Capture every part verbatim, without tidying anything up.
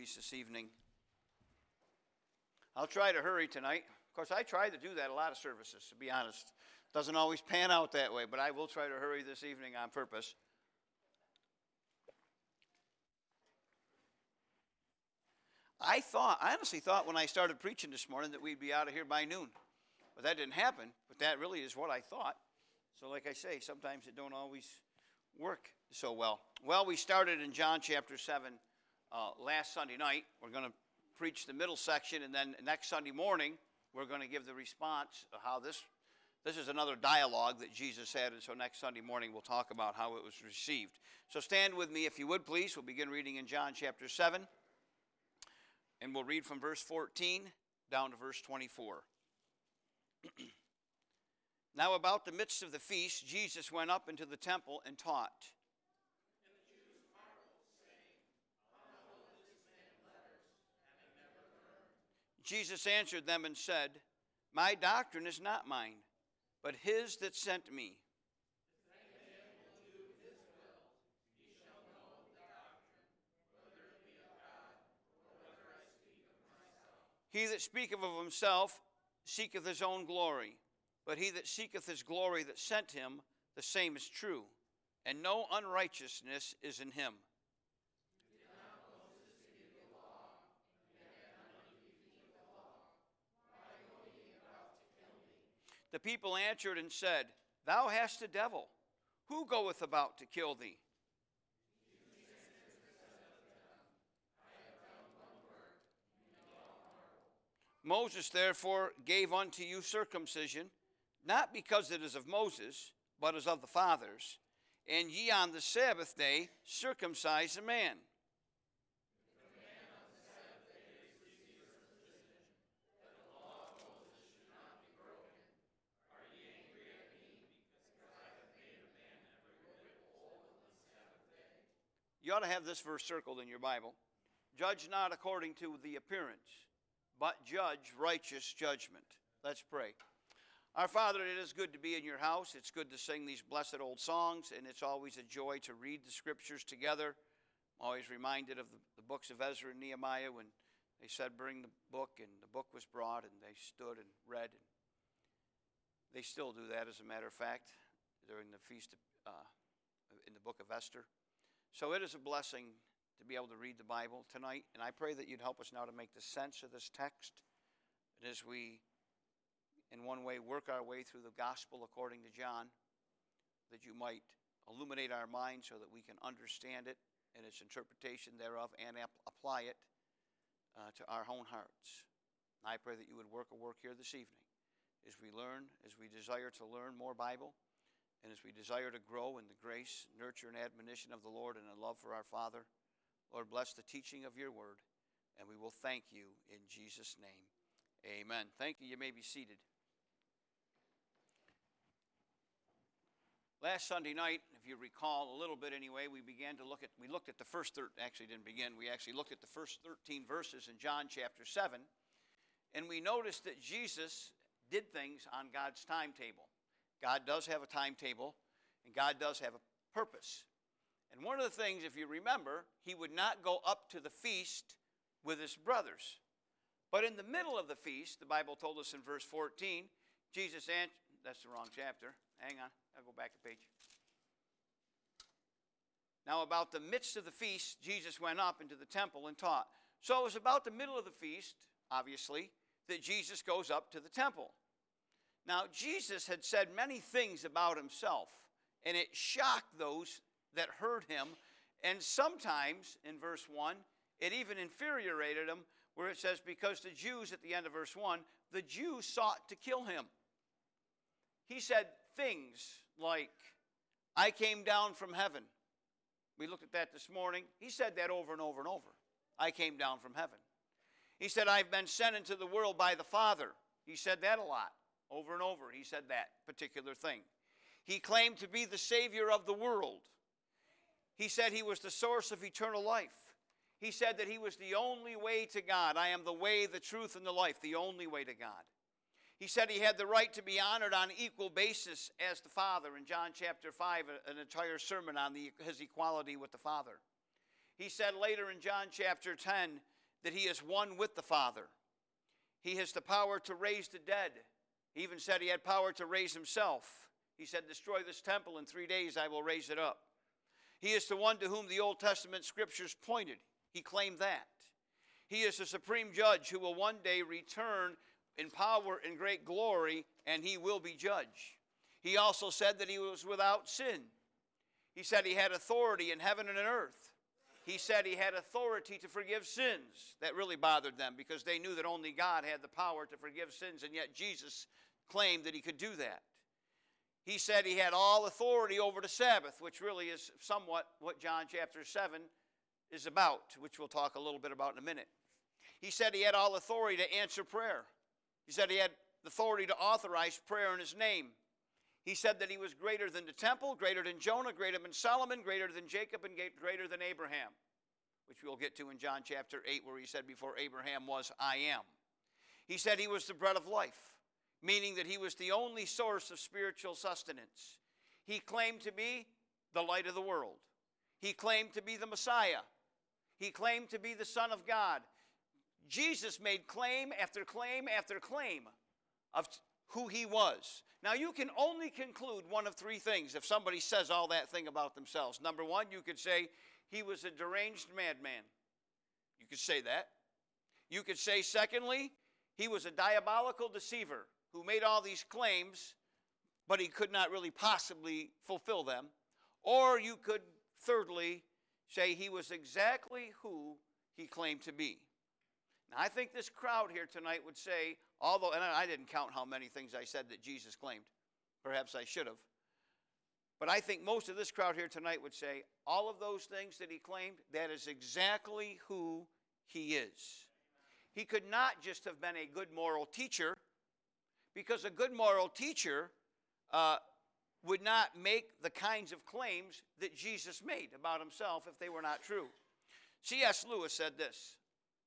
please, this evening. I'll try to hurry tonight. Of course, I try to do that a lot of services, to be honest. Doesn't always pan out that way, but I will try to hurry this evening on purpose. I thought, I honestly thought when I started preaching this morning that we'd be out of here by noon. But that didn't happen, but that really is what I thought. So like I say, sometimes it don't always work so well. Well, we started in John chapter seven uh, last Sunday night. We're going to preach the middle section, and then next Sunday morning, we're going to give the response of how this, this is another dialogue that Jesus had, and so next Sunday morning we'll talk about how it was received. So stand with me if you would, please. We'll begin reading in John chapter seven, and we'll read from verse fourteen down to verse twenty-four. Now about the midst of the feast, Jesus went up into the temple and taught. And the Jews marveled, saying, How knoweth this man letters, having never learned? Jesus answered them and said, My doctrine is not mine, but his that sent me. If any man will do his will, he shall know the doctrine, whether it be of God, or whether I speak of myself. He that speaketh of himself seeketh his own glory, but he that seeketh his glory that sent him, the same is true, and no unrighteousness is in him. Did not Moses give the law, and yet none of you keep the law? Why go ye about to kill me? The people answered and said, Thou hast a devil. Who goeth about to kill thee? Jesus answered and said unto them, I have done one work, and ye all marvel. Moses therefore gave unto you circumcision, not because it is of Moses, but as of the fathers. And ye on the Sabbath day circumcise a man. If a man on the Sabbath day receives circumcision, that the law of Moses should not be broken, are ye angry at me, because I have made a man every whit whole on the Sabbath day? You ought to have this verse circled in your Bible. Judge not according to the appearance, but judge righteous judgment. Let's pray. Our Father, it is good to be in your house. It's good to sing these blessed old songs, and it's always a joy to read the scriptures together. I'm always reminded of the, the books of Ezra and Nehemiah when they said, bring the book, and the book was brought, and they stood and read. And they still do that, as a matter of fact, during the feast of, uh, in the book of Esther. So it is a blessing to be able to read the Bible tonight, and I pray that you'd help us now to make the sense of this text, and as we in one way work our way through the gospel according to John, that you might illuminate our minds so that we can understand it and its interpretation thereof and ap- apply it uh, to our own hearts. And I pray that you would work a work here this evening as we learn, as we desire to learn more Bible, and as we desire to grow in the grace, nurture, and admonition of the Lord and in love for our Father. Lord, bless the teaching of your word, and we will thank you in Jesus' name. Amen. Thank you. You may be seated. Last Sunday night, if you recall a little bit anyway, we began to look at, we looked at the first, thir- actually didn't begin, we actually looked at the first thirteen verses in John chapter seven, and we noticed that Jesus did things on God's timetable. God does have a timetable, and God does have a purpose. And one of the things, if you remember, he would not go up to the feast with his brothers. But in the middle of the feast, the Bible told us in verse fourteen, Jesus answered, that's the wrong chapter, hang on. I'll go back a page. Now about the midst of the feast, Jesus went up into the temple and taught. So it was about the middle of the feast, obviously, that Jesus goes up to the temple. Now Jesus had said many things about himself, and it shocked those that heard him. And sometimes, in verse one, it even infuriated him, where it says, because the Jews, at the end of verse one, the Jews sought to kill him. He said things like, I came down from heaven. We looked at that this morning. He said that over and over and over. I came down from heaven. He said, I've been sent into the world by the Father. He said that a lot. Over and over, he said that particular thing. He claimed to be the Savior of the world. He said he was the source of eternal life. He said that he was the only way to God. I am the way, the truth, and the life, the only way to God. He said he had the right to be honored on equal basis as the Father. In John chapter five, an entire sermon on the, his equality with the Father. He said later in John chapter ten that he is one with the Father. He has the power to raise the dead. He even said he had power to raise himself. He said, destroy this temple, in three days I will raise it up. He is the one to whom the Old Testament scriptures pointed. He claimed that. He is the supreme judge who will one day return in power and great glory, and he will be judge. He also said that he was without sin. He said he had authority in heaven and in earth. He said he had authority to forgive sins. That really bothered them because they knew that only God had the power to forgive sins, and yet Jesus claimed that he could do that. He said he had all authority over the Sabbath, which really is somewhat what John chapter seven is about, which we'll talk a little bit about in a minute. He said he had all authority to answer prayer. He said he had authority to authorize prayer in his name. He said that he was greater than the temple, greater than Jonah, greater than Solomon, greater than Jacob, and greater than Abraham, which we'll get to in John chapter eight, where he said, before Abraham was, I am. He said he was the bread of life, meaning that he was the only source of spiritual sustenance. He claimed to be the light of the world. He claimed to be the Messiah. He claimed to be the Son of God. Jesus made claim after claim after claim of who he was. Now, you can only conclude one of three things if somebody says all that thing about themselves. Number one, you could say he was a deranged madman. You could say that. You could say, secondly, he was a diabolical deceiver who made all these claims, but he could not really possibly fulfill them. Or you could, thirdly, say he was exactly who he claimed to be. Now, I think this crowd here tonight would say, although, and I didn't count how many things I said that Jesus claimed. Perhaps I should have. But I think most of this crowd here tonight would say, all of those things that he claimed, that is exactly who he is. He could not just have been a good moral teacher, because a good moral teacher uh, would not make the kinds of claims that Jesus made about himself if they were not true. C S Lewis said this: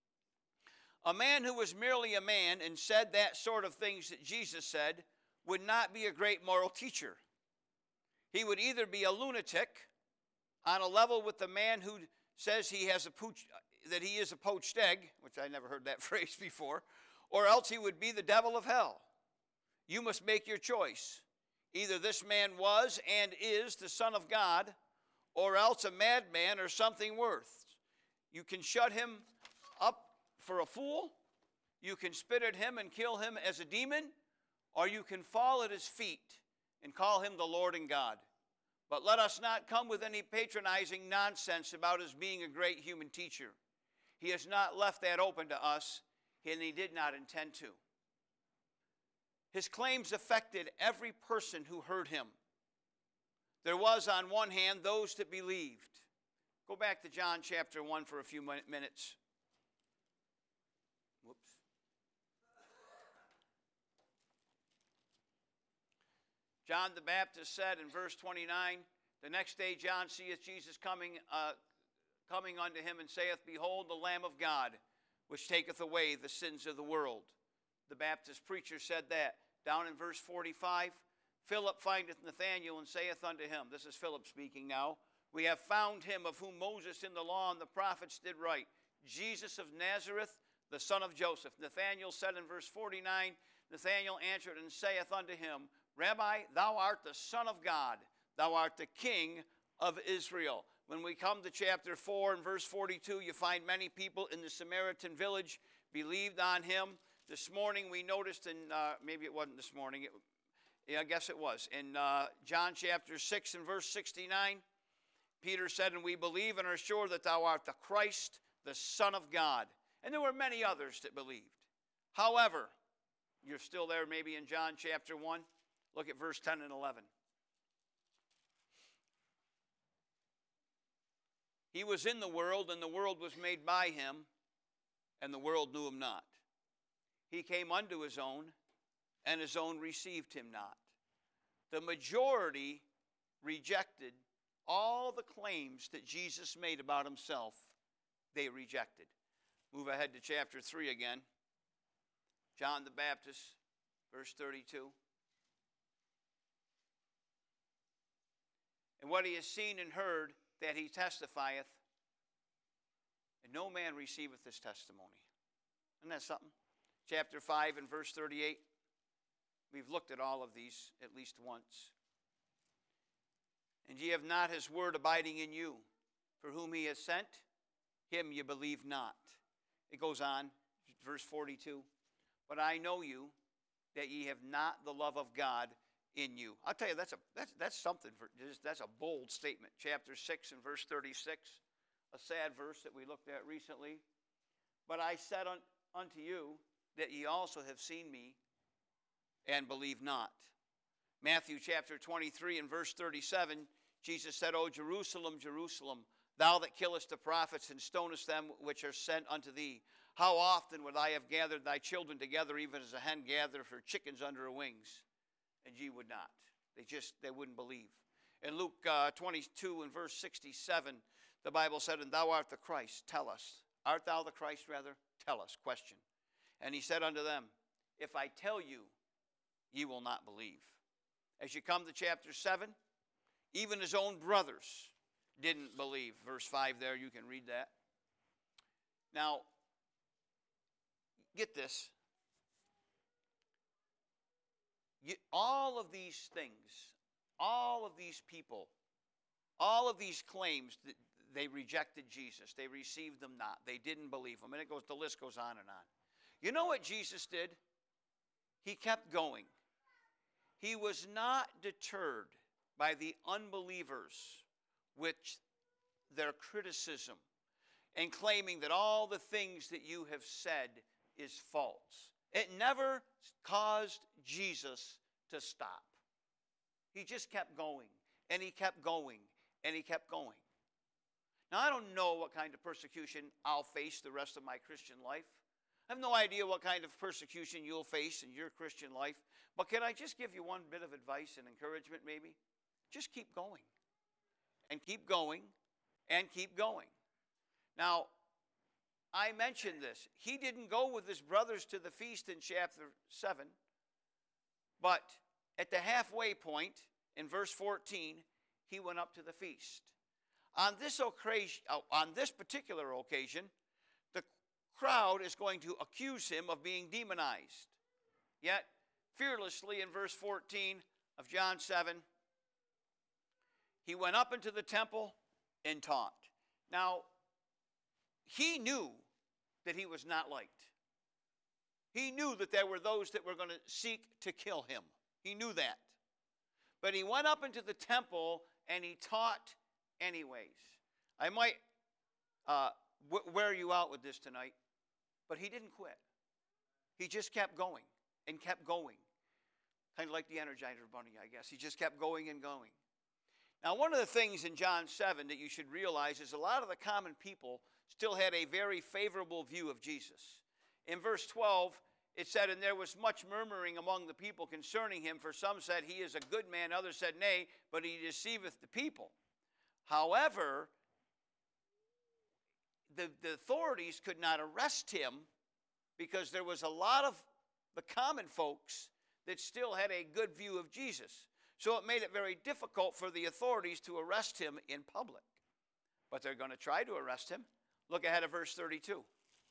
a man who was merely a man and said that sort of things that Jesus said would not be a great moral teacher. He would either be a lunatic on a level with the man who says he has a pooch, that he is a poached egg, which I never heard that phrase before, or else he would be the devil of hell. You must make your choice. Either this man was and is the Son of God, or else a madman or something worse. You can shut him up for a fool, you can spit at him and kill him as a demon, or you can fall at his feet and call him the Lord and God. But let us not come with any patronizing nonsense about his being a great human teacher. He has not left that open to us, and he did not intend to. His claims affected every person who heard him. There was, on one hand, those that believed. Go back to John chapter one for a few minutes. Whoops. John the Baptist said in verse twenty-nine, the next day John seeth Jesus coming, uh, coming unto him, and saith, behold, the Lamb of God, which taketh away the sins of the world. The Baptist preacher said that. Down in verse forty-five, Philip findeth Nathanael and saith unto him, this is Philip speaking now, we have found him of whom Moses in the law and the prophets did write, Jesus of Nazareth, the son of Joseph. Nathanael said in verse forty-nine, Nathanael answered and saith unto him, Rabbi, thou art the Son of God, thou art the King of Israel. When we come to chapter four and verse forty-two, you find many people in the Samaritan village believed on him. This morning we noticed in, uh, maybe it wasn't this morning, it, yeah, I guess it was, in uh, John chapter six and verse sixty-nine, Peter said, and we believe and are sure that thou art the Christ, the Son of God. And there were many others that believed. However, you're still there maybe in John chapter one. Look at verse ten and eleven. He was in the world, and the world was made by him, and the world knew him not. He came unto his own, and his own received him not. The majority rejected all the claims that Jesus made about himself. They rejected. Move ahead to chapter three again. John the Baptist, verse thirty-two. And what he has seen and heard, that he testifieth, and no man receiveth his testimony. Isn't that something? Chapter five and verse thirty-eight. We've looked at all of these at least once. And ye have not his word abiding in you, for whom he has sent, him ye believe not. It goes on, verse forty-two. But I know you, that ye have not the love of God in you. I'll tell you, that's a that's that's something for that's a bold statement. Chapter six and verse thirty-six, a sad verse that we looked at recently. But I said un, unto you that ye also have seen me, and believe not. Matthew chapter twenty-three and verse thirty-seven, Jesus said, O Jerusalem, Jerusalem, thou that killest the prophets and stonest them which are sent unto thee, how often would I have gathered thy children together, even as a hen gathereth her chickens under her wings, and ye would not. They just, they wouldn't believe. In Luke uh, twenty-two and verse sixty-seven, the Bible said, and thou art the Christ, tell us. Art thou the Christ, rather? Tell us, question. And he said unto them, if I tell you, ye will not believe. As you come to chapter seven, even his own brothers didn't believe. Verse five there, you can read that. Now, get this. You, all of these things, all of these people, all of these claims, that they rejected Jesus. They received them not. They didn't believe him. And it goes, the list goes on and on. You know what Jesus did? He kept going. He was not deterred by the unbelievers with their criticism and claiming that all the things that you have said is false. It never caused Jesus to stop. He just kept going, and he kept going, and he kept going. Now, I don't know what kind of persecution I'll face the rest of my Christian life. I have no idea what kind of persecution you'll face in your Christian life. But can I just give you one bit of advice and encouragement maybe? Just keep going. And keep going. And keep going. Now, I mentioned this. He didn't go with his brothers to the feast in chapter seven. But at the halfway point, in verse fourteen, he went up to the feast. On this occasion, on this particular occasion, the crowd is going to accuse him of being demonized. Yet, fearlessly in verse fourteen of John seven, he went up into the temple and taught. Now, he knew that he was not liked. He knew that there were those that were going to seek to kill him. He knew that. But he went up into the temple and he taught anyways. I might uh, w- wear you out with this tonight, but he didn't quit. He just kept going and kept going. Kind of like the Energizer Bunny, I guess. He just kept going and going. Now, one of the things in John seven that you should realize is a lot of the common people still had a very favorable view of Jesus. In verse twelve, it said, and there was much murmuring among the people concerning him, for some said, he is a good man, others said, nay, but he deceiveth the people. However, the, the authorities could not arrest him because there was a lot of the common folks that still had a good view of Jesus. So it made it very difficult for the authorities to arrest him in public. But they're going to try to arrest him. Look ahead at verse thirty-two.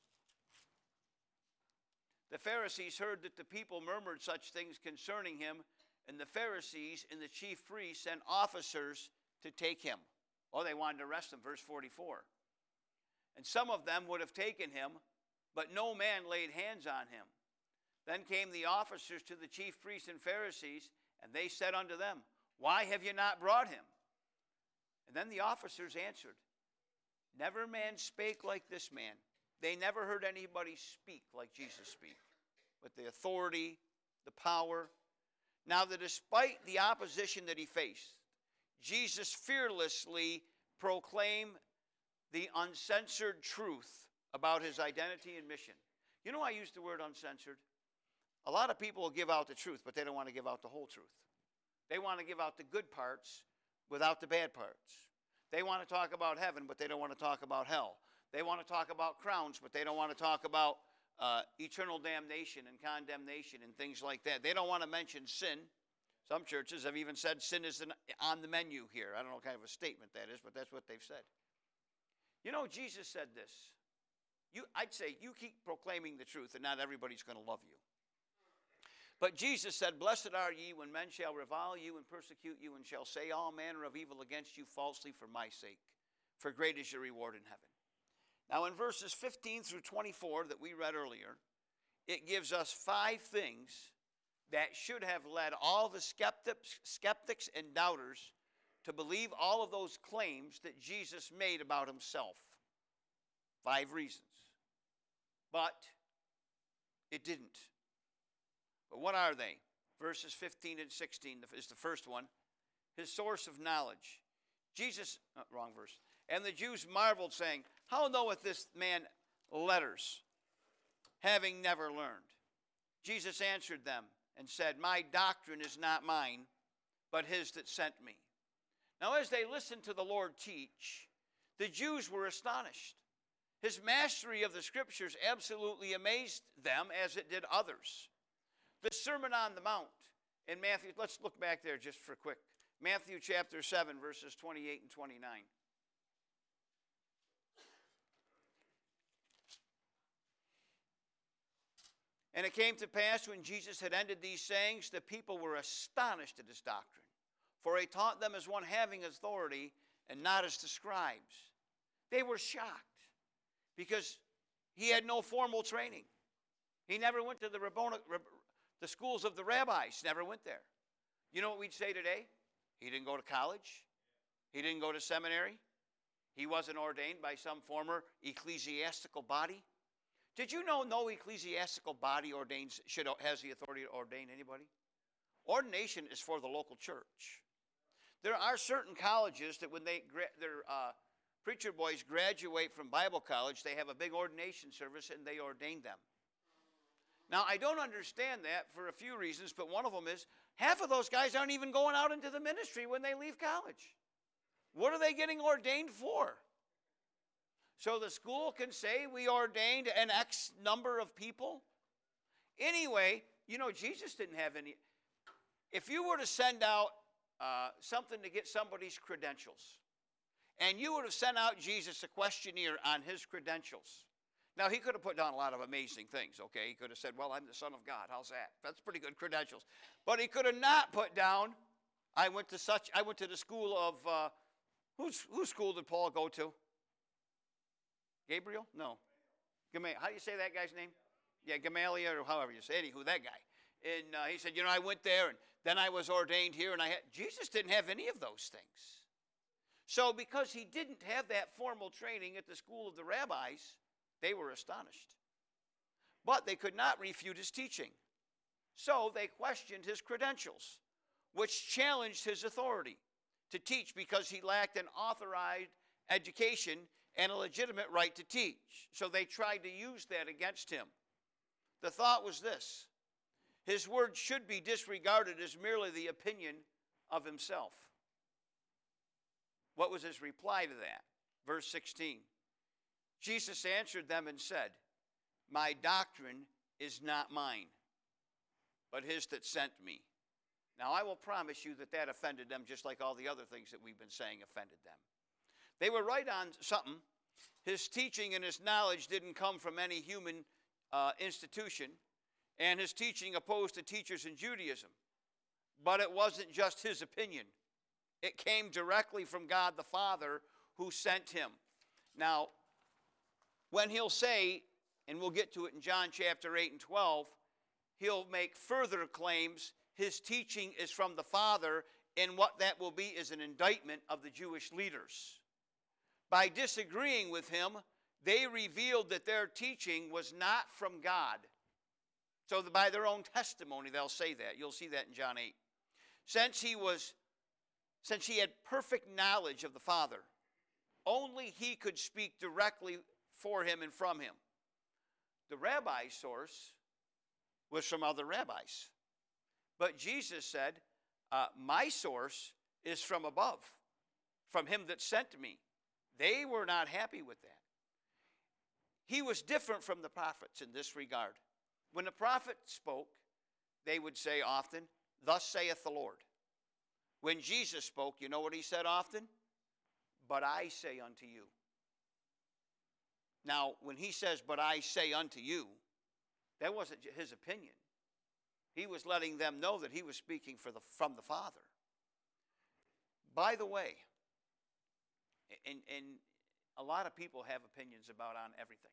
The Pharisees heard that the people murmured such things concerning him, and the Pharisees and the chief priests sent officers to take him. Oh, they wanted to arrest him, verse forty-four. And some of them would have taken him, but no man laid hands on him. Then came the officers to the chief priests and Pharisees, and they said unto them, why have you not brought him? And then the officers answered, never man spake like this man. They never heard anybody speak like Jesus speak, with the authority, the power. Now that despite the opposition that he faced, Jesus fearlessly proclaimed the uncensored truth about his identity and mission. You know, I use the word uncensored. A lot of people will give out the truth, but they don't want to give out the whole truth. They want to give out the good parts without the bad parts. They want to talk about heaven, but they don't want to talk about hell. They want to talk about crowns, but they don't want to talk about uh, eternal damnation and condemnation and things like that. They don't want to mention sin. Some churches have even said sin is on the menu here. I don't know what kind of a statement that is, but that's what they've said. You know, Jesus said this. You, I'd say you keep proclaiming the truth, and not everybody's going to love you. But Jesus said, blessed are ye when men shall revile you and persecute you, and shall say all manner of evil against you falsely for my sake. For great is your reward in heaven. Now in verses fifteen through twenty-four that we read earlier, it gives us five things that should have led all the skeptics, skeptics and doubters to believe all of those claims that Jesus made about himself. Five reasons. But it didn't. But what are they? Verses fifteen and sixteen is the first one. His source of knowledge. Jesus, oh, wrong verse. And the Jews marveled, saying, how knoweth this man letters, having never learned? Jesus answered them and said, my doctrine is not mine, but his that sent me. Now as they listened to the Lord teach, the Jews were astonished. His mastery of the Scriptures absolutely amazed them, as it did others. The Sermon on the Mount in Matthew, let's look back there just for a quick. Matthew chapter seven, verses twenty-eight and twenty-nine. And it came to pass, when Jesus had ended these sayings, the people were astonished at his doctrine. For he taught them as one having authority, and not as the scribes. They were shocked, because he had no formal training. He never went to the rabboni- the schools of the rabbis, never went there. You know what we'd say today? He didn't go to college. He didn't go to seminary. He wasn't ordained by some former ecclesiastical body. Did you know no ecclesiastical body ordains should has the authority to ordain anybody? Ordination is for the local church. There are certain colleges that when they their uh, preacher boys graduate from Bible college, they have a big ordination service and they ordain them. Now, I don't understand that for a few reasons, but one of them is half of those guys aren't even going out into the ministry when they leave college. What are they getting ordained for? So the school can say we ordained an X number of people? Anyway, you know, Jesus didn't have any. If you were to send out uh, something to get somebody's credentials, and you would have sent out Jesus a questionnaire on his credentials. Now, he could have put down a lot of amazing things, okay? He could have said, well, I'm the Son of God. How's that? That's pretty good credentials. But he could have not put down, I went to such, I went to the school of, uh, whose, whose school did Paul go to? Gabriel? No. Gamaliel. How do you say that guy's name? Yeah, Gamaliel, or however you say it. Anywho, that guy. And uh, he said, you know, I went there, and then I was ordained here, and I had, Jesus didn't have any of those things. So because he didn't have that formal training at the school of the rabbis, they were astonished. But they could not refute his teaching. So they questioned his credentials, which challenged his authority to teach because he lacked an authorized education and a legitimate right to teach. So they tried to use that against him. The thought was this: his word should be disregarded as merely the opinion of himself. What was his reply to that? Verse sixteen. Jesus answered them and said, my doctrine is not mine, but his that sent me. Now I will promise you that that offended them just like all the other things that we've been saying offended them. They were right on something. His teaching and his knowledge didn't come from any human uh, institution, and his teaching opposed the teachers in Judaism. But it wasn't just his opinion. It came directly from God the Father who sent him. Now, when he'll say, and we'll get to it in John chapter eight and twelve, he'll make further claims. His teaching is from the Father, and what that will be is an indictment of the Jewish leaders. By disagreeing with him, they revealed that their teaching was not from God. So that by their own testimony, they'll say that. You'll see that in John eight. Since he was, since he had perfect knowledge of the Father, only he could speak directly for him and from him. The rabbi's source was from other rabbis. But Jesus said, uh, my source is from above, from him that sent me. They were not happy with that. He was different from the prophets in this regard. When the prophet spoke, they would say often, thus saith the Lord. When Jesus spoke, you know what he said often? But I say unto you. Now, when he says, but I say unto you, that wasn't his opinion. He was letting them know that he was speaking for the, from the Father. By the way, and, and a lot of people have opinions about on everything.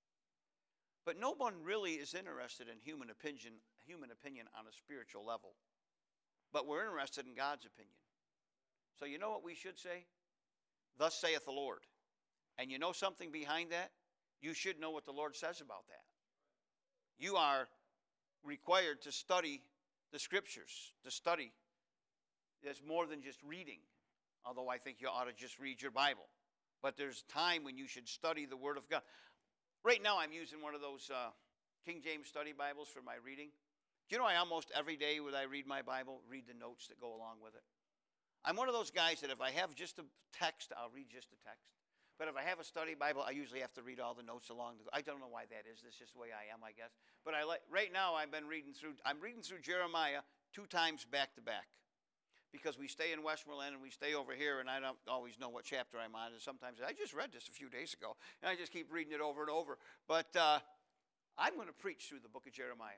But no one really is interested in human opinion, human opinion on a spiritual level. But we're interested in God's opinion. So you know what we should say? Thus saith the Lord. And you know something behind that? You should know what the Lord says about that. You are required to study the Scriptures, to study. It's more than just reading, although I think you ought to just read your Bible. But there's time when you should study the Word of God. Right now I'm using one of those uh, King James Study Bibles for my reading. Do you know I almost every day when I read my Bible, read the notes that go along with it? I'm one of those guys that if I have just a text, I'll read just the text. But if I have a study Bible, I usually have to read all the notes along. The, I don't know why that is. That's just the way I am, I guess. But I like right now I've been reading through, I'm reading through Jeremiah two times back to back. Because we stay in Westmoreland and we stay over here, and I don't always know what chapter I'm on. And sometimes I just read this a few days ago, and I just keep reading it over and over. But uh, I'm going to preach through the book of Jeremiah.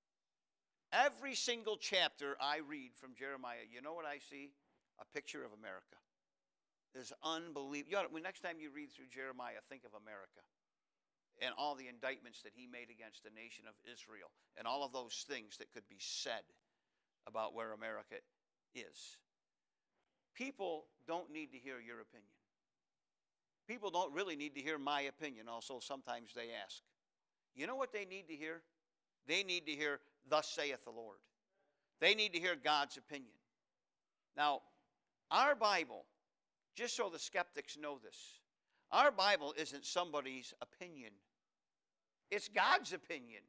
Every single chapter I read from Jeremiah, you know what I see? A picture of America. It's unbelievable. You ought to, next time you read through Jeremiah, think of America and all the indictments that he made against the nation of Israel and all of those things that could be said about where America is. People don't need to hear your opinion. People don't really need to hear my opinion. Also, sometimes they ask. You know what they need to hear? They need to hear, thus saith the Lord. They need to hear God's opinion. Now, our Bible, just so the skeptics know this, our Bible isn't somebody's opinion. It's God's opinion.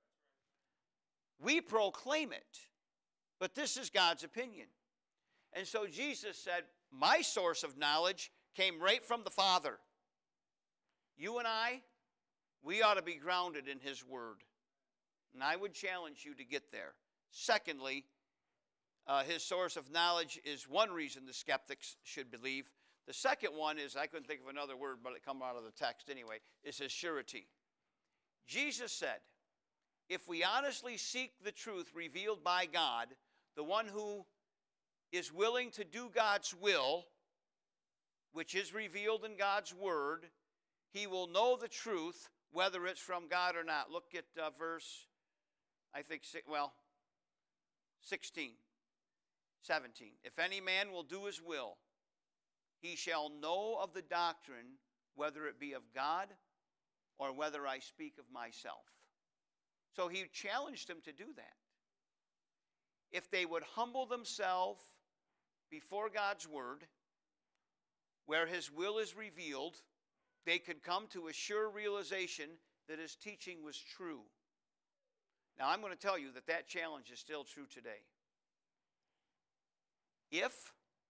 We proclaim it, but this is God's opinion. And so Jesus said, my source of knowledge came right from the Father. You and I, we ought to be grounded in His Word. And I would challenge you to get there. Secondly, uh, His source of knowledge is one reason the skeptics should believe. The second one is, I couldn't think of another word, but it come out of the text anyway, is His surety. Jesus said, if we honestly seek the truth revealed by God, the one who is willing to do God's will, which is revealed in God's Word, he will know the truth, whether it's from God or not. Look at uh, verse, I think, well, sixteen, seventeen. If any man will do his will, he shall know of the doctrine, whether it be of God or whether I speak of myself. So he challenged them to do that. If they would humble themselves before God's Word, where His will is revealed, they could come to a sure realization that His teaching was true. Now, I'm going to tell you that that challenge is still true today. If,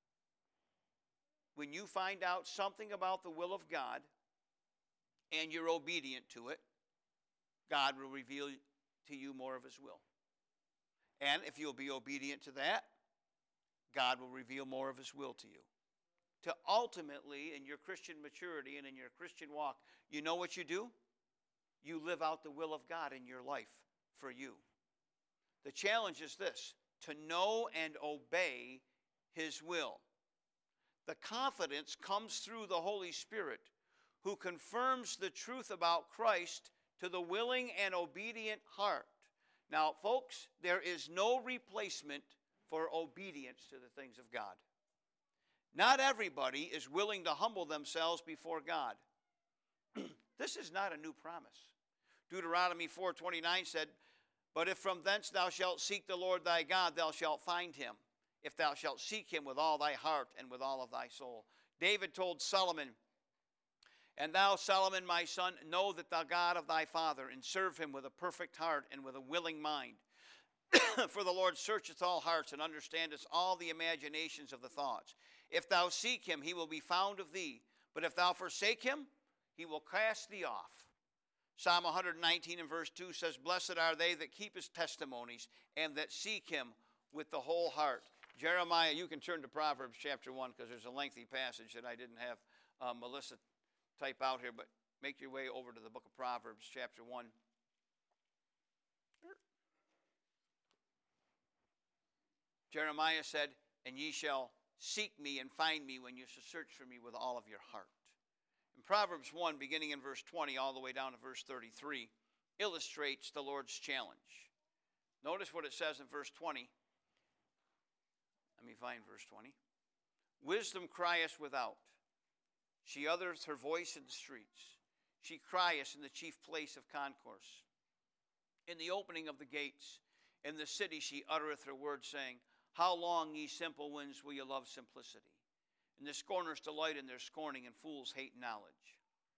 when you find out something about the will of God and you're obedient to it, God will reveal to you more of His will. And if you'll be obedient to that, God will reveal more of His will to you. To ultimately, in your Christian maturity and in your Christian walk, you know what you do? You live out the will of God in your life for you. The challenge is this, to know and obey His will. The confidence comes through the Holy Spirit, who confirms the truth about Christ to the willing and obedient heart. Now, folks, there is no replacement for obedience to the things of God. Not everybody is willing to humble themselves before God. This is not a new promise. Deuteronomy four twenty-nine said, but if from thence thou shalt seek the Lord thy God, thou shalt find Him, if thou shalt seek Him with all thy heart and with all of thy soul. David told Solomon, and thou, Solomon, my son, know that the God of thy father, and serve Him with a perfect heart and with a willing mind. For the Lord searcheth all hearts, and understandeth all the imaginations of the thoughts. If thou seek Him, He will be found of thee. But if thou forsake Him, He will cast thee off. Psalm one nineteen and verse two says, blessed are they that keep His testimonies, and that seek Him with the whole heart. Jeremiah, you can turn to Proverbs chapter one, because there's a lengthy passage that I didn't have uh, Melissa type out here, but make your way over to the book of Proverbs, chapter one. Jeremiah said, and ye shall seek me and find me when you shall search for me with all of your heart. In Proverbs one, beginning in verse twenty, all the way down to verse thirty-three, illustrates the Lord's challenge. Notice what it says in verse twenty. Let me find verse twenty. Wisdom crieth without. She uttereth her voice in the streets. She crieth in the chief place of concourse. In the opening of the gates, in the city she uttereth her words, saying, How long, ye simple ones, will you love simplicity? And the scorners delight in their scorning, and fools hate knowledge.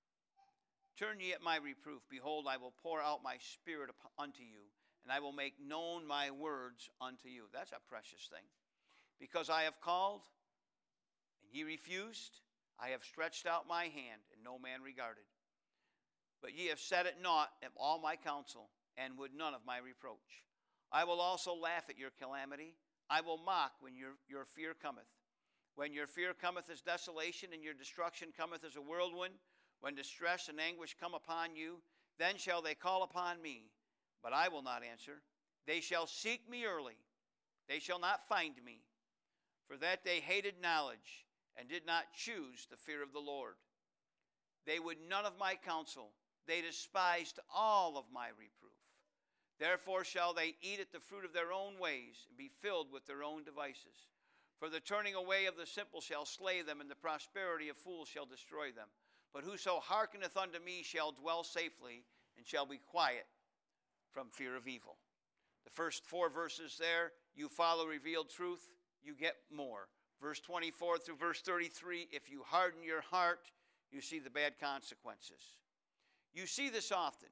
Turn ye at my reproof. Behold, I will pour out my spirit unto you, and I will make known my words unto you. That's a precious thing. Because I have called, and ye refused, I have stretched out my hand, and no man regarded. But ye have set at naught of all my counsel, and would none of my reproach. I will also laugh at your calamity. I will mock when your, your fear cometh. When your fear cometh as desolation, and your destruction cometh as a whirlwind, when distress and anguish come upon you, then shall they call upon me, but I will not answer. They shall seek me early. They shall not find me. For that they hated knowledge, and did not choose the fear of the Lord. They would none of my counsel. They despised all of my reproof. Therefore shall they eat at the fruit of their own ways, and be filled with their own devices. For the turning away of the simple shall slay them, and the prosperity of fools shall destroy them. But whoso hearkeneth unto me shall dwell safely, and shall be quiet from fear of evil. The first four verses there, you follow revealed truth, you get more. Verse twenty-four through verse thirty-three, if you harden your heart, you see the bad consequences. You see this often.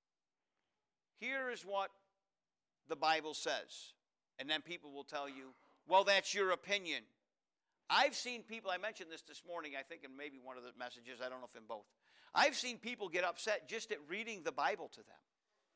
Here is what the Bible says. And then people will tell you, well, that's your opinion. I've seen people, I mentioned this this morning, I think in maybe one of the messages, I don't know if in both. I've seen people get upset just at reading the Bible to them.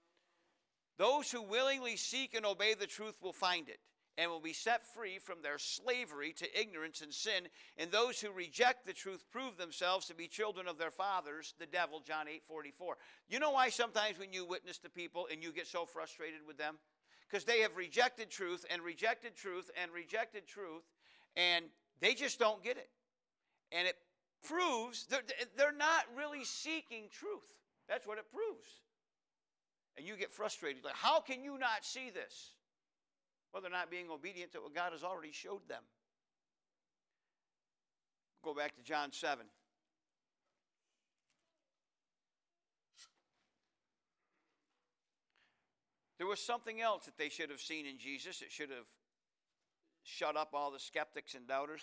Those who willingly seek and obey the truth will find it, and will be set free from their slavery to ignorance and sin. And those who reject the truth prove themselves to be children of their fathers, the devil, John eight forty-four. You know why sometimes when you witness to people and you get so frustrated with them? Because they have rejected truth and rejected truth and rejected truth, and they just don't get it. And it proves they're, they're not really seeking truth. That's what it proves. And you get frustrated. Like, how can you not see this? Well, they're not being obedient to what God has already showed them. Go back to John seven. There was something else that they should have seen in Jesus. It should have shut up all the skeptics and doubters.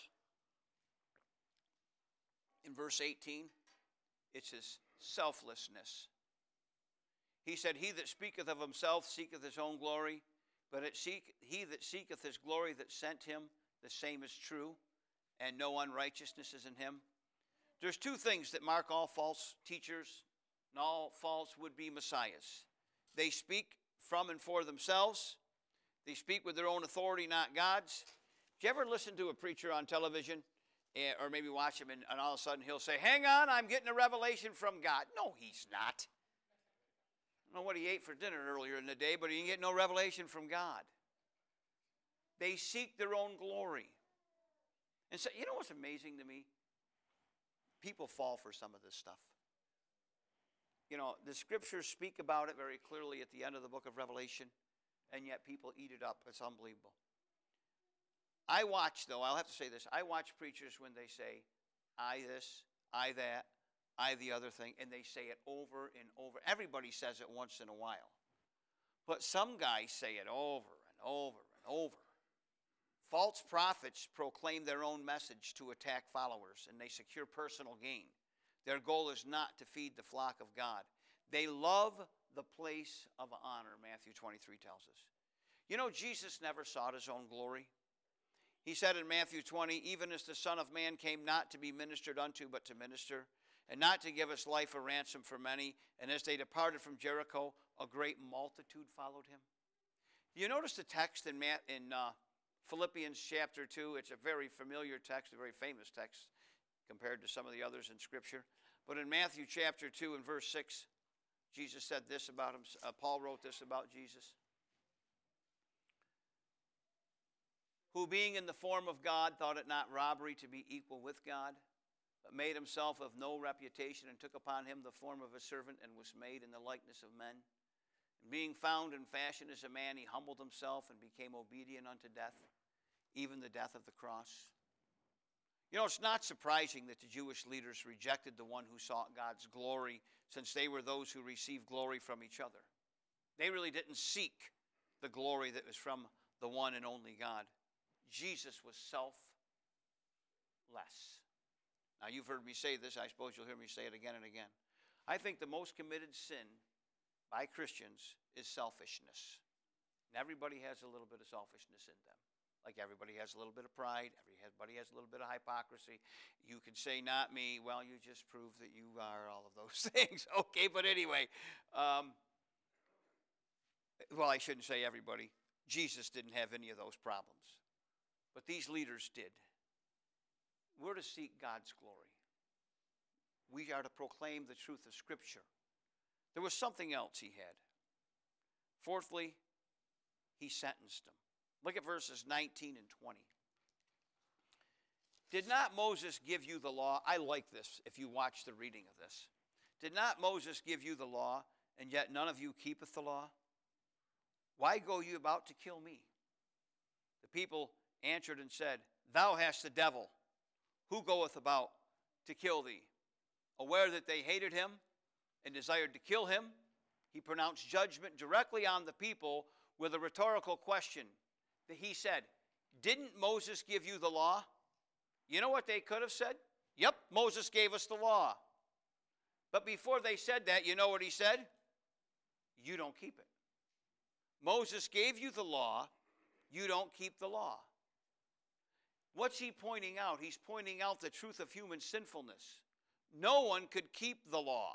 In verse eighteen, it's his selflessness. He said, He that speaketh of himself seeketh his own glory, but it seek, he that seeketh his glory that sent him, the same is true, and no unrighteousness is in him. There's two things that mark all false teachers and all false would-be messiahs. They speak from and for themselves. They speak with their own authority, not God's. Did you ever listen to a preacher on television, or maybe watch him, and, and all of a sudden he'll say, hang on, I'm getting a revelation from God. No, he's not. I don't know what he ate for dinner earlier in the day, but he didn't get no revelation from God. They seek their own glory. And so, you know what's amazing to me? People fall for some of this stuff. You know, the scriptures speak about it very clearly at the end of the book of Revelation, and yet people eat it up. It's unbelievable. I watch, though, I'll have to say this. I watch preachers when they say, I this, I that, I the other thing, and they say it over and over. Everybody says it once in a while. But some guys say it over and over and over. False prophets proclaim their own message to attack followers, and they secure personal gain. Their goal is not to feed the flock of God. They love the place of honor, Matthew twenty-three tells us. You know, Jesus never sought his own glory. He said in Matthew twenty, even as the Son of Man came not to be ministered unto, but to minister, and not to give his life a ransom for many. And as they departed from Jericho, a great multitude followed him. You notice the text in, Matt, in uh, Philippians chapter two. It's a very familiar text, a very famous text compared to some of the others in Scripture. But in Matthew chapter two and verse six, Jesus said this about him. Uh, Paul wrote this about Jesus. Who being in the form of God thought it not robbery to be equal with God, but made himself of no reputation, and took upon him the form of a servant, and was made in the likeness of men. And being found in fashion as a man, he humbled himself and became obedient unto death, even the death of the cross. You know, it's not surprising that the Jewish leaders rejected the one who sought God's glory, since they were those who received glory from each other. They really didn't seek the glory that was from the one and only God. Jesus was selfless. Now, you've heard me say this. I suppose you'll hear me say it again and again. I think the most committed sin by Christians is selfishness. And everybody has a little bit of selfishness in them. Like everybody has a little bit of pride. Everybody has a little bit of hypocrisy. You can say, not me. Well, you just proved that you are all of those things. Okay, but anyway. Um, well, I shouldn't say everybody. Jesus didn't have any of those problems. But these leaders did. We're to seek God's glory. We are to proclaim the truth of Scripture. There was something else he had. Fourthly, he sentenced them. Look at verses nineteen and twenty. Did not Moses give you the law? I like this if you watch the reading of this. Did not Moses give you the law, and yet none of you keepeth the law? Why go you about to kill me? The people answered and said, Thou hast the devil. Who goeth about to kill thee? Aware that they hated him and desired to kill him, he pronounced judgment directly on the people with a rhetorical question. That he said, didn't Moses give you the law? You know what they could have said? Yep, Moses gave us the law. But before they said that, you know what he said? You don't keep it. Moses gave you the law. You don't keep the law. What's he pointing out? He's pointing out the truth of human sinfulness. No one could keep the law.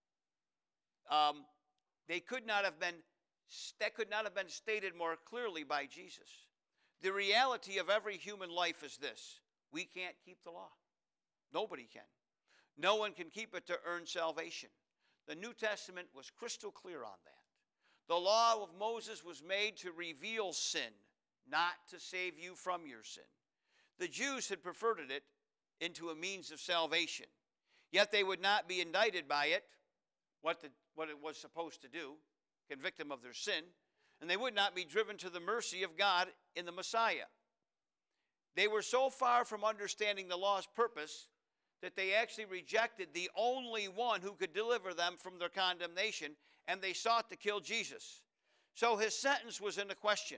Um, they could not have been, that could not have been stated more clearly by Jesus. The reality of every human life is this: we can't keep the law. Nobody can. No one can keep it to earn salvation. The New Testament was crystal clear on that. The law of Moses was made to reveal sin, not to save you from your sin. The Jews had perverted it into a means of salvation. Yet they would not be indicted by it, what, the, what it was supposed to do, convict them of their sin, and they would not be driven to the mercy of God in the Messiah. They were so far from understanding the law's purpose that they actually rejected the only one who could deliver them from their condemnation, and they sought to kill Jesus. So his sentence was in the question.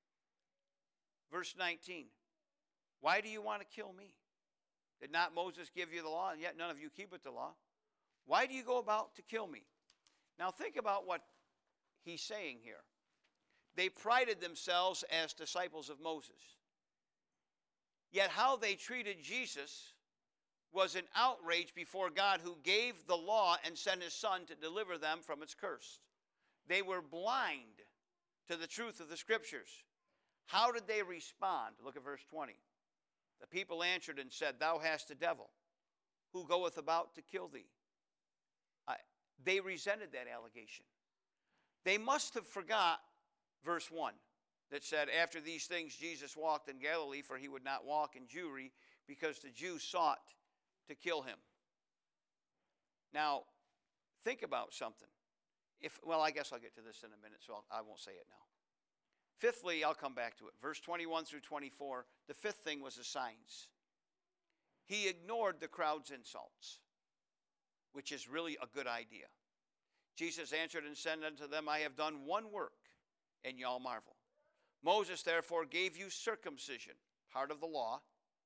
Verse nineteen. Why do you want to kill me? Did not Moses give you the law, and yet none of you keepeth the law? Why do you go about to kill me? Now think about what he's saying here. They prided themselves as disciples of Moses. Yet how they treated Jesus was an outrage before God, who gave the law and sent his Son to deliver them from its curse. They were blind to the truth of the Scriptures. How did they respond? Look at verse twenty. The people answered and said, Thou hast a devil. Who goeth about to kill thee? I, they resented that allegation. They must have forgot verse one that said, After these things Jesus walked in Galilee, for he would not walk in Jewry, because the Jews sought to kill him. Now, think about something. If Well, I guess I'll get to this in a minute, so I'll, I won't say it now. Fifthly, I'll come back to it. Verse twenty-one through twenty-four, the fifth thing was the signs. He ignored the crowd's insults, which is really a good idea. Jesus answered and said unto them, I have done one work, and ye all marvel. Moses therefore gave you circumcision, part of the law,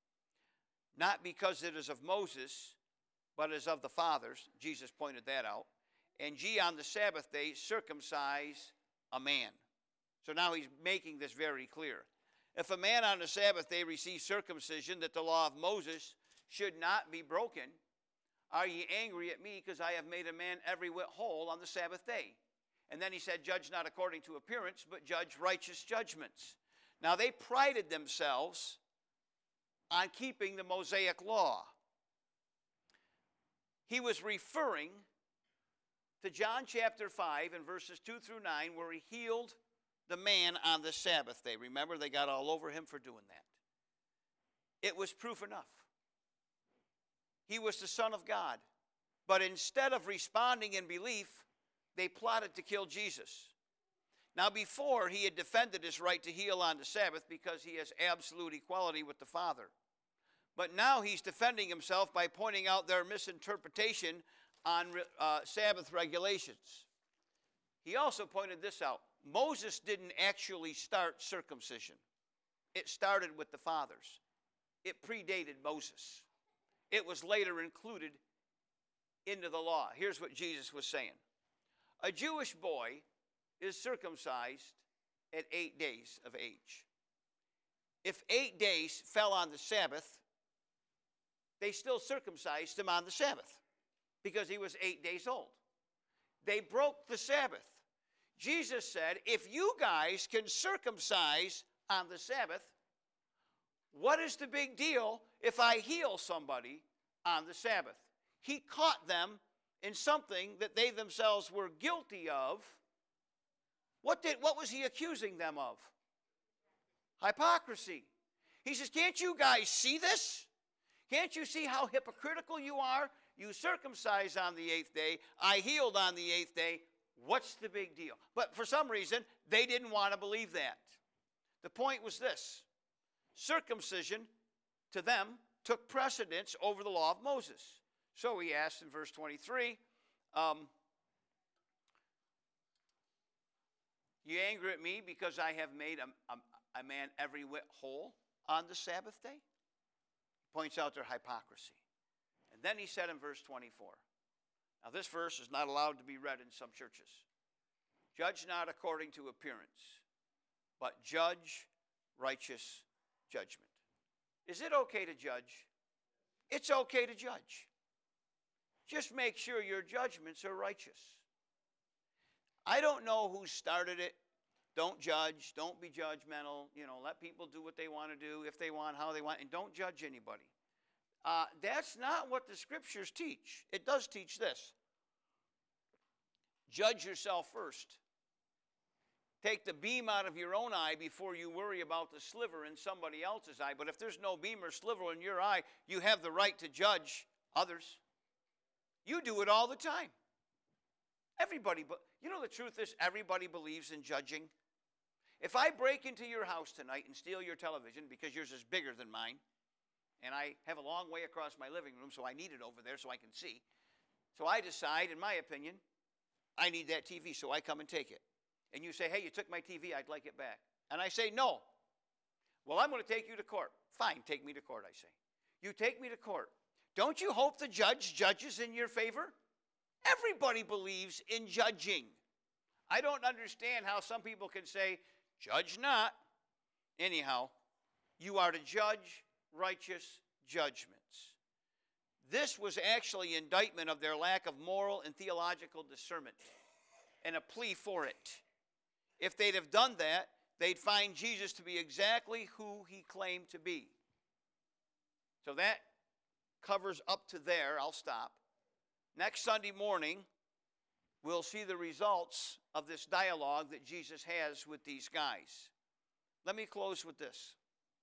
not because it is of Moses, but is of the fathers. Jesus pointed that out. And ye on the Sabbath day circumcise a man. So now he's making this very clear. If a man on the Sabbath day receives circumcision, that the law of Moses should not be broken, are ye angry at me because I have made a man every whit whole on the Sabbath day? And then he said, judge not according to appearance, but judge righteous judgments. Now they prided themselves on keeping the Mosaic law. he was referring to John chapter five and verses two through nine, where he healed the man on the Sabbath day. Remember, they got all over him for doing that. It was proof enough. He was the Son of God. But instead of responding in belief, they plotted to kill Jesus. Now, before, he had defended his right to heal on the Sabbath because he has absolute equality with the Father. But now he's defending himself by pointing out their misinterpretation on uh, Sabbath regulations. He also pointed this out. Moses didn't actually start circumcision. It started with the fathers. It predated Moses. It was later included into the law. Here's what Jesus was saying. A Jewish boy is circumcised at eight days of age. If eight days fell on the Sabbath, they still circumcised him on the Sabbath because he was eight days old. They broke the Sabbath. Jesus said, if you guys can circumcise on the Sabbath, what is the big deal if I heal somebody on the Sabbath? He caught them in something that they themselves were guilty of. What did, what was he accusing them of? Hypocrisy. He says, can't you guys see this? Can't you see how hypocritical you are? You circumcised on the eighth day. I healed on the eighth day. What's the big deal? But for some reason, they didn't want to believe that. The point was this. Circumcision, to them, took precedence over the law of Moses. So he asked in verse twenty-three, um, you angry at me because I have made a, a, a man every whit whole on the Sabbath day? Points out their hypocrisy. And then he said in verse twenty-four, now this verse is not allowed to be read in some churches. Judge not according to appearance, but judge righteous judgment. Is it okay to judge? It's okay to judge. Just make sure your judgments are righteous. I don't know who started it. Don't judge. Don't be judgmental. You know, let people do what they want to do, if they want, how they want, and don't judge anybody. Uh, that's not what the Scriptures teach. It does teach this. Judge yourself first. Take the beam out of your own eye before you worry about the sliver in somebody else's eye. But if there's no beam or sliver in your eye, you have the right to judge others. You do it all the time. Everybody, but you know the truth is everybody believes in judging. If I break into your house tonight and steal your television because yours is bigger than mine, and I have a long way across my living room, so I need it over there so I can see. So I decide, in my opinion, I need that T V, so I come and take it. And you say, hey, you took my T V, I'd like it back. And I say, no. Well, I'm going to take you to court. Fine, take me to court, I say. You take me to court. Don't you hope the judge judges in your favor? Everybody believes in judging. I don't understand how some people can say, judge not. Anyhow, you are to judge righteous judgments. This was actually indictment of their lack of moral and theological discernment and a plea for it. If they'd have done that, they'd find Jesus to be exactly who he claimed to be. So that covers up to there. I'll stop. Next Sunday morning, we'll see the results of this dialogue that Jesus has with these guys. Let me close with this.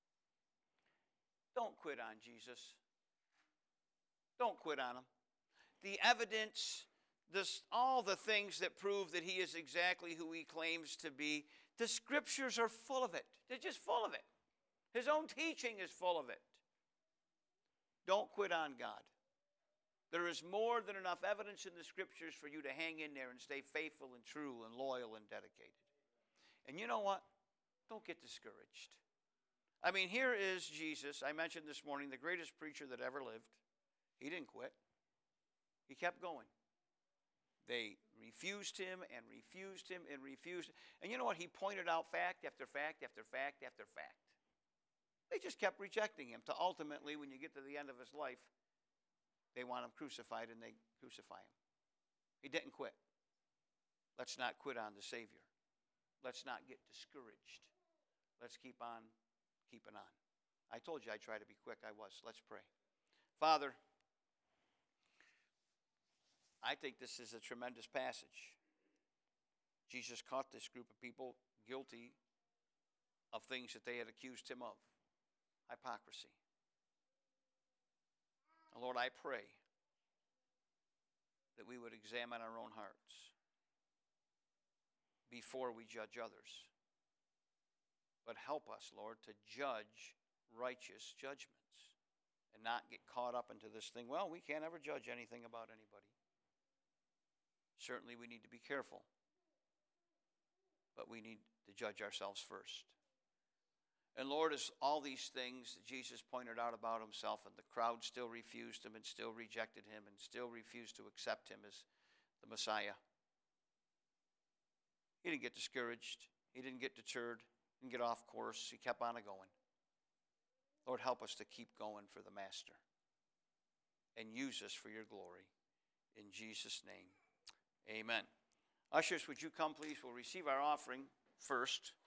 Don't quit on Jesus. Don't quit on him. The evidence, this, all the things that prove that he is exactly who he claims to be, the Scriptures are full of it. They're just full of it. His own teaching is full of it. Don't quit on God. There is more than enough evidence in the Scriptures for you to hang in there and stay faithful and true and loyal and dedicated. And you know what? Don't get discouraged. I mean, here is Jesus, I mentioned this morning, the greatest preacher that ever lived. He didn't quit. He kept going. They refused him and refused him and refused him. And you know what? He pointed out fact after fact after fact after fact. They just kept rejecting him to ultimately, when you get to the end of his life, they want him crucified and they crucify him. He didn't quit. Let's not quit on the Savior. Let's not get discouraged. Let's keep on keeping on. I told you I'd try to be quick. I was. Let's pray. Father, I think this is a tremendous passage. Jesus caught this group of people guilty of things that they had accused him of. Hypocrisy. And Lord, I pray that we would examine our own hearts before we judge others. But help us, Lord, to judge righteous judgments and not get caught up into this thing. Well, we can't ever judge anything about anybody. Certainly we need to be careful, but we need to judge ourselves first. And Lord, as all these things that Jesus pointed out about himself, and the crowd still refused him and still rejected him and still refused to accept him as the Messiah, he didn't get discouraged. He didn't get deterred. He didn't get off course. He kept on going. Lord, help us to keep going for the Master and use us for your glory. In Jesus' name, amen. Ushers, would you come, please? We'll receive our offering first.